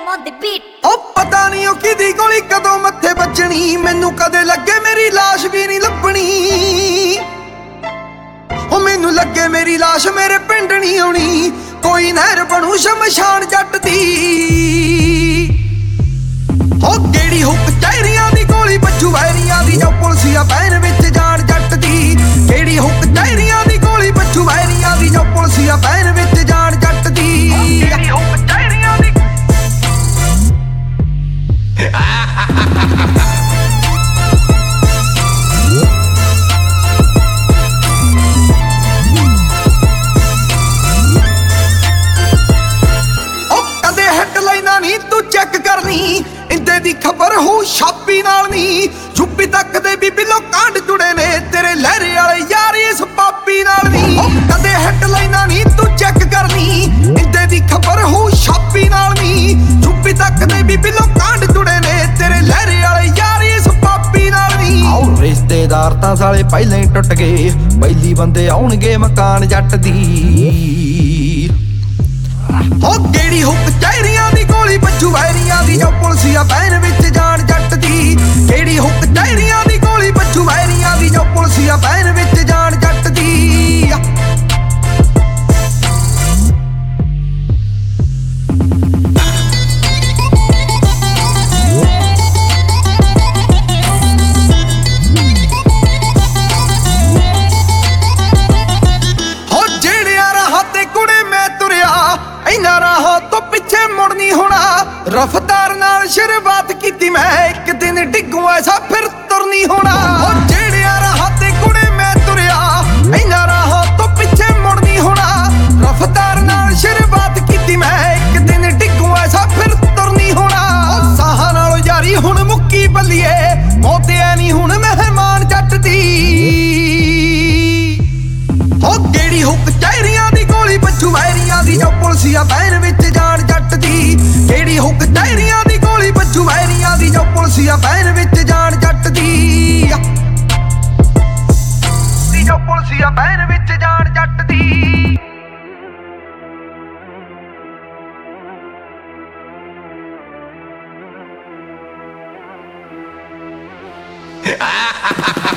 Rhythm on the beat. ओ पता नहीं ओ किदी गोली कदों मत्थे बजनी, मैनू कदे लगे मेरी लाश भी नहीं लभनी। ओ मैनू लगे मेरी लाश मेरे पिंड नहीं आउणी, कोई नहर बनू शमशान जट दी। ओ केड़ी हुक चहरियां दी गोली बज्जू वैरियां दी, जो पुलसिया पैन विच जान जट दी। केड़ी हुक चहरियां दी गोली बज्जू वैरियां दी, जो पुलसिया पैन विच जान जट दी। केड़ी हुक चहरियां दी नी तू चेक करनी, इंदे दी खबर हो छापी नाल नी। यूपी तक दे भी बिलो कांड जुड़े ने, तेरे लहरे वाले यार इस पापी नाल नी। कदे हेडलाइना नी तू चेक करनी, इंदे दी खबर हो छापी नाल नी। यूपी तक दे भी बिलो कांड जुड़े ने, तेरे लहरे वाले यार इस पापी नाल नी। आओ रिश्तेदार तां साले पहले ही टुट गए, पहली बंदे आउणगे मकान जट दी। हो केड़ी हुक चहरियां दी गोली बज्जू वैरियां दी, जो पुलसिया पैन विच जान जट दी। केड़ी हुक चहरियां दी गोली बज्जू वैरियां दी, जो पुलसिया पैन विच जान जट दी। हो जेड़िया राह ते कुड़े मैं तुरिया, इन्हां राहों तो पिछे मुड़ नहीं होना। रफ्तार नाल शुरुआत कीती मैं, एक दिन डिग्गू ऐसा फिर तुर नहीं होना। ओ जेड़िया राह ते कुड़े मैं तुरिया, इन्हां राहों तो पिछे मुड़ नहीं होना। रफ्तार नाल शुरुआत कीती मैं, एक दिन डिग्गू ऐसा फिर तुर नहीं होना। ओ साहां नाल यारी हुण मुक्की बल्लिए, मौत ऐ नहीं हुण मेहमान जट दी। हो केड़ी हुक चहरियां दी गोली बज्जू वैरियां दी, जो पुलसिया पैन विच जान जट दी। केड़ी हुक चहरियां दी गोली बज्जू वैरियां दी, जो पुलसिया पैन विच जान जट दी। जो पुलसिया पैन विच जान जट दी।